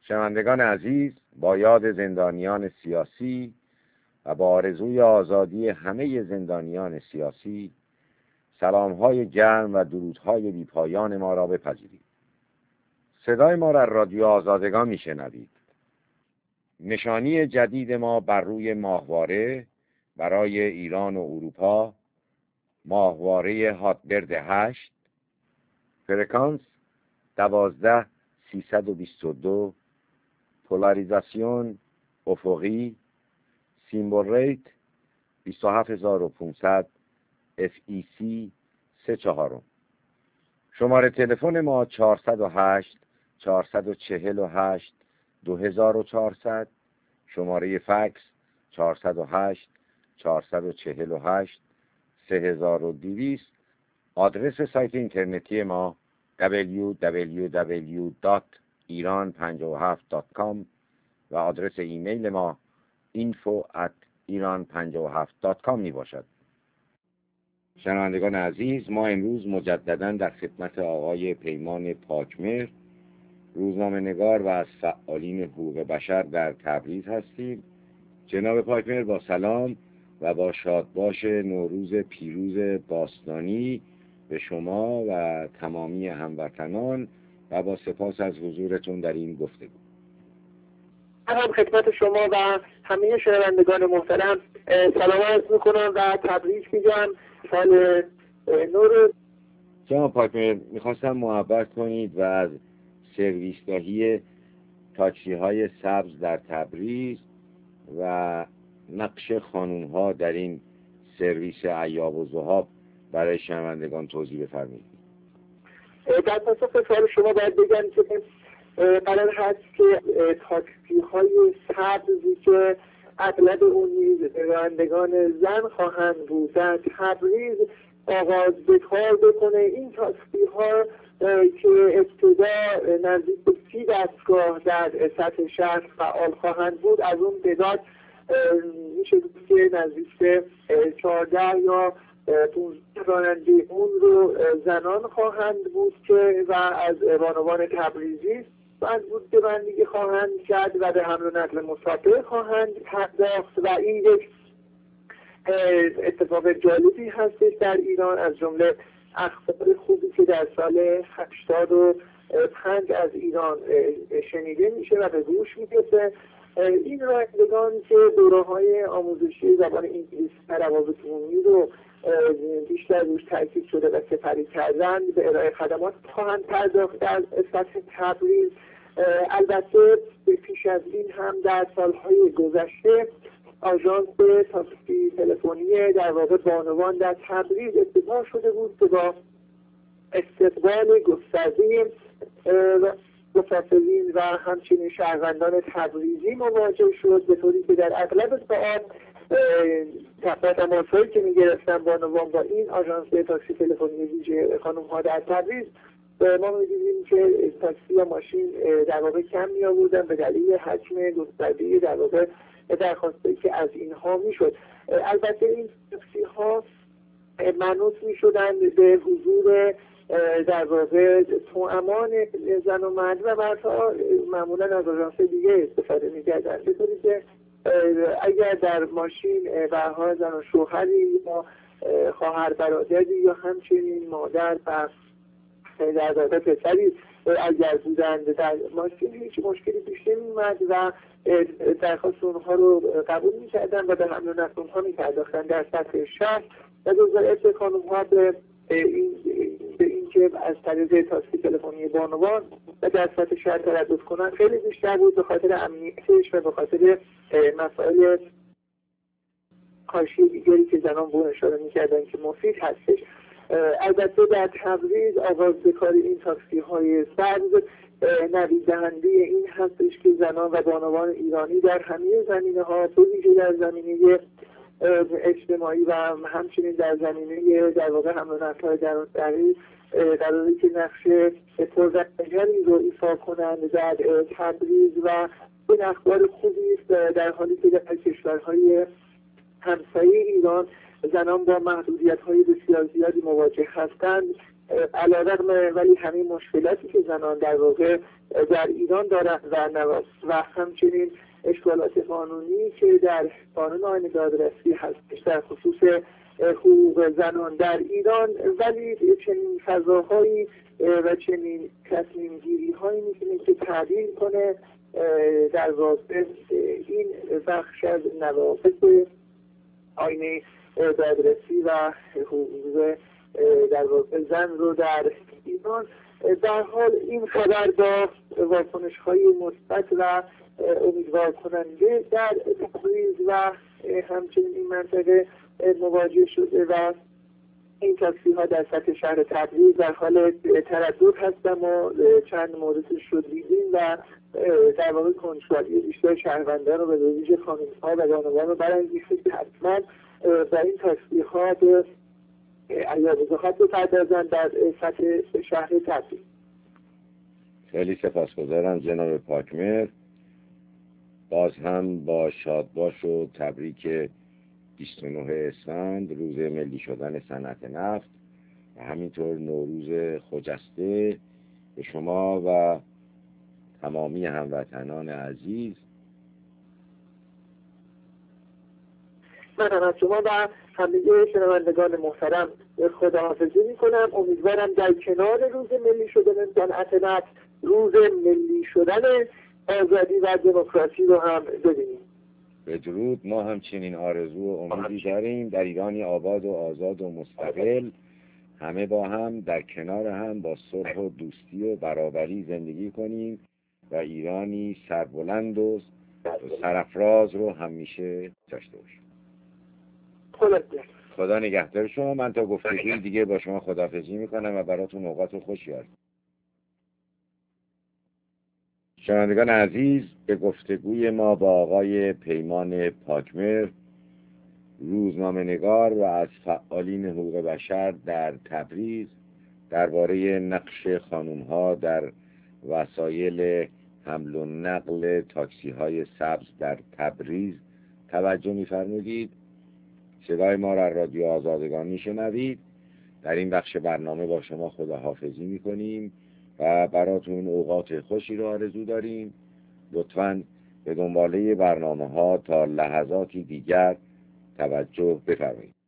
شنوندگان عزیز، با یاد زندانیان سیاسی و با آرزوی آزادی همه زندانیان سیاسی، سلام‌های گرم و درودهای بی‌پایان ما را بپذیرید. صدای ما را رادیو آزادگان میشنوید. نشانی جدید ما بر روی ماهواره برای ایران و اروپا، ماهواره هاتبرد 8، فرکانس 12322، پولاریزاسیون افقی، سیمبل ریت 27500، FEC 34. شماره تلفن ما 408 448 2400، شماره فکس 408 448 3200. آدرس سایت اینترنتی ما www.iran57.com و آدرس ایمیل ما info@iran57.com می باشد. شنوندگان عزیز، ما امروز مجددا در خدمت آقای پیمان پاکمهر، روزنامه‌نگار و از فعالین حقوق بشر در تبریز هستیم. جناب پاکمهر، با سلام و با شادباش نوروز پیروز باستانی به شما و تمامی هموطنان و با سپاس از حضورتون در این گفتگو. هم خدمت شما و همه شنوندگان محترم سلام عرض میکنم و تبریک میگم سال نوروز. جناب پاکمهر، میخواستم محبت کنید و از سرویسگاهی تاکسی های سبز در تبریز و نقش خانوم‌ها در این سرویس ایاب و ذهاب برای شنوندگان توضیح بفرمایید. در پاسخ سوال شما باید بگم که قرار هست که تاکسی های سبزی که اغلب اون نیز رانندگان زن خواهند بود در تبریز آغاز به کار بکنه. این تاکسی ها که ابتدا نزدیک به 30 دستگاه در سطح شهر فعال خواهند بود، از اون به بعد میشه که نزدیک به 14 یا 15 راننده اون رو زنان خواهند بود که و از بانوان تبریزی بند بود که رانندگی خواهند کرد و به حمل و نقل مسافر خواهند پرداخت و این یک اتفاق جالبی هستش در ایران. از جمله اخبار خوبی که در سال 85 از ایران شنیده میشه و به گوش میرسه. این رانندگان که دوره‌های آموزشی زبان انگلیسی و روابط عمومی رو بیشتر روش تاکید شده و سپری کردن، به ارائه خدمات خواهند پرداخت در سطح تبریز. البته پیش از این هم در سالهای گذشته آژانس تاکسی تلفنی در واقع بانوان در تبریز افتتاح شده بود که با استقبال گسترده مسافرین و همچنین شهروندان تبریزی مواجه شد، به طوری که در اغلب ساعات تماس‌هایی که می‌گرفتن بانوان با این آژانس تاکسی تلفنی ویژه خانم‌ها در تبریز، ما می‌دیدیم که تاکسی و ماشین در واقع کم می‌آوردن به دلیل حجم گسترده در واقع درخواستایی که از اینها می‌شد. البته این تاکسی‌ها منوط می‌شدند به حضور در واقع توامان زن و مرد و مردها معمولا از آژانس دیگه استفاده می‌کردند، به طوری که اگر در ماشین به هر حال زن و شوهری یا خواهر برادری یا همچنین مادر و در واقع پسری اگر بودند در ماشین، هیچ مشکلی پیش نمی‌آمد و درخواست اونها رو قبول می‌کردن و به حمل و نقل اونها می‌پرداختن در سطح شهر. و جزئیات خانم‌ها به این که از طریق تاکسی تلفنی بانوان و در سطح شهر تردد کنن خیلی بیشتر بود، به خاطر امنیتش و به خاطر مسائل کاشی دیگری که زنان به اون اشاره می‌کردن که مفید هستش. البته در تبریز آغاز به کار این تاکسی های سبز نوید دهنده این هستش که زنان و بانوان ایرانی در همه زمینه ها، به ویژه در زمینه اجتماعی و همچنین در زمینه در واقع حمل و نقل درون‌شهری قراره که نقش پررنگری رو ایفا کنند در تبریز و این اخبار خوبی است، در حالی که در کشورهای همسایه ایران زنان با محدودیت‌های بسیار زیادی مواجه هستند. علیرغم ولی همین مشکلاتی که زنان در واقع در ایران دارند و همچنین اشکالات قانونی که در قانون آیین دادرسی هستش در خصوص حقوق زنان در ایران، ولی چنین فضاهایی و چنین تصمیم گیری هایی میتونه که تغییر کنه در واقع این بخش از نوافذ آیین دادرسی و حقوق در واقع زن رو در ایران. در حال این خبر با واکنش های مثبت و امیدوار کننده در تبریز و همچنین این منطقه مواجه شده و این تاکسی ها در سطح شهر تبریز در حال تردد هستن و چند موردش رو دیدیم و در واقع کنجکاوی بیشتر شهروندان رو به ویژه خانم‌ها و بانوان رو برانگیخته که حتما با این تاکسی ها به عیادگاهات بپردازن در سطح شهر تبریز. خیلی سپاسگزارم جناب پاکمهر. باز هم با شادباش و تبریک 29 اسفند روز ملی شدن صنعت نفت و همینطور نوروز خجسته به شما و تمامی هموطنان عزیز. من هم از شما و همه شنوندگان محترم خداحافظی میکنم. امیدوارم در کنار روز ملی شدن صنعت نفت روز ملی شدن آزادی و دموکراسی رو هم ببینیم. بدرود. ما همچنین آرزو و امیدی داریم در ایرانی آباد و آزاد و مستقل، همه با هم در کنار هم با صلح و دوستی و برابری زندگی کنیم و ایرانی سربلند و سرافراز رو همیشه داشته باشیم. خدا نگهدار شما. من تا گفتگوی دیگه با شما خداحافظی میکنم و براتون اوقات خوشی آرزو. شنوندگان عزیز، به گفتگوی ما با آقای پیمان پاکمهر، روزنامه‌نگار و از فعالین حقوق بشر در تبریز، درباره نقش خانم‌ها در وسایل حمل و نقل تاکسی‌های سبز در تبریز توجه می‌فرمودید. صدای ما را رادیو آزادگان میشنوید. در این بخش برنامه با شما خداحافظی میکنیم و براتون اوقات خوشی را آرزو داریم. لطفاً به دنباله برنامه ها تا لحظاتی دیگر توجه بفرمایید.